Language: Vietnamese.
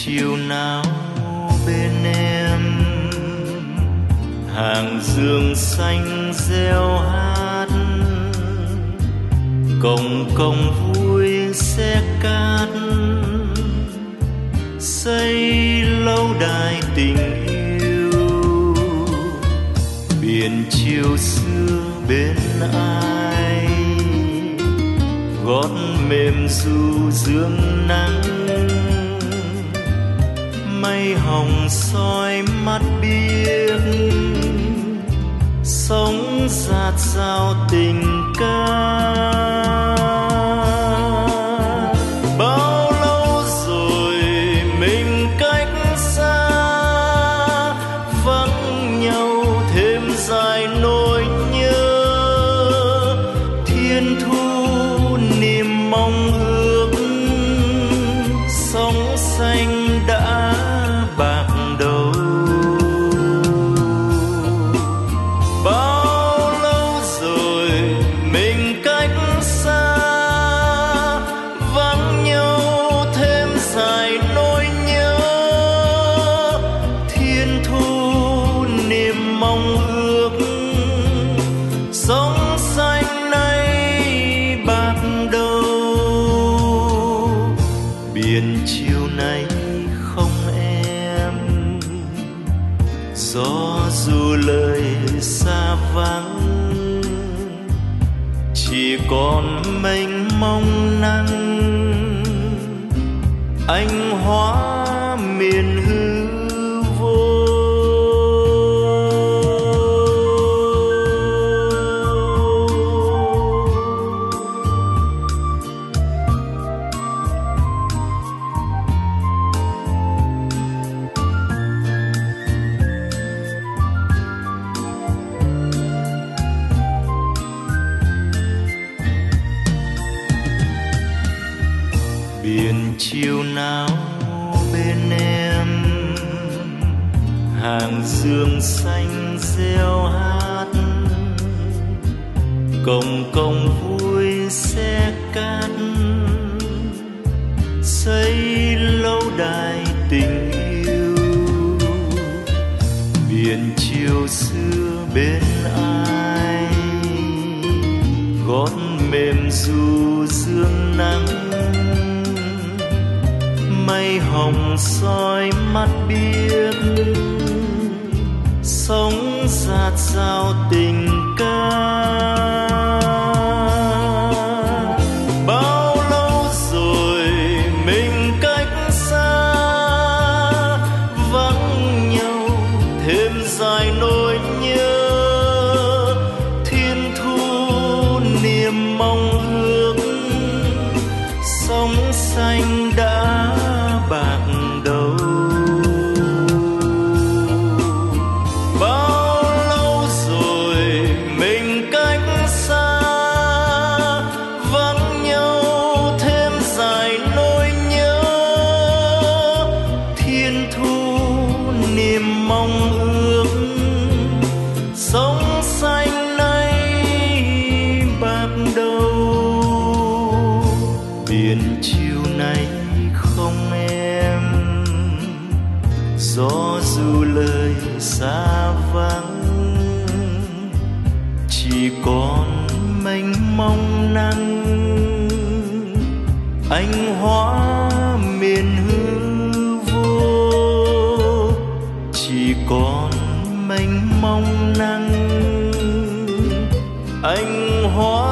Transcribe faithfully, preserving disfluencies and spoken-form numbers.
chiều nào bên em, hàng dương xanh reo hát, cồng cồng vui xe cát, xây lâu đài tình yêu. Biển chiều xưa bên ai, gót mềm du dương nắng, mây hồng soi mắt biếc, sóng dạt dào tình ca. Bao lâu rồi mình cách xa, vắng nhau thêm dài nỗi nhớ. Thiên thu niềm mong ước, sóng xanh đã bạc đầu. Bao lâu rồi mình cách xa, vắng nhau thêm dài nỗi nhớ. Thiên thu niềm mong ước, sóng xanh nay bạc đầu. Biển chiều nay không em, gió dù lời xa vắng, chỉ còn mênh mông nắng, anh hóa miền hư vô. Biển chiều nào bên em, hàng dương xanh reo hát, cồng cồng vui xe cát, xây lâu đài tình yêu. Biển chiều xưa bên ai, gót mềm du dương nắng, mây hồng soi mắt biếc, sóng dạt dào tình ca. Bao lâu rồi mình cách xa, vắng nhau thêm dài nỗi nhớ. Thiên thu niềm mong ước, sóng xanh đã bạc đầu. Bao lâu rồi mình cách xa, vắng nhau thêm dài nỗi nhớ. Thiên thu niềm mong ước, sóng xanh nay bạc đầu. Biển chiều nay không em, gió dù lời xa vắng, chỉ còn mênh mông nắng, anh hóa miền hư vô. Chỉ còn mênh mông nắng, anh hóa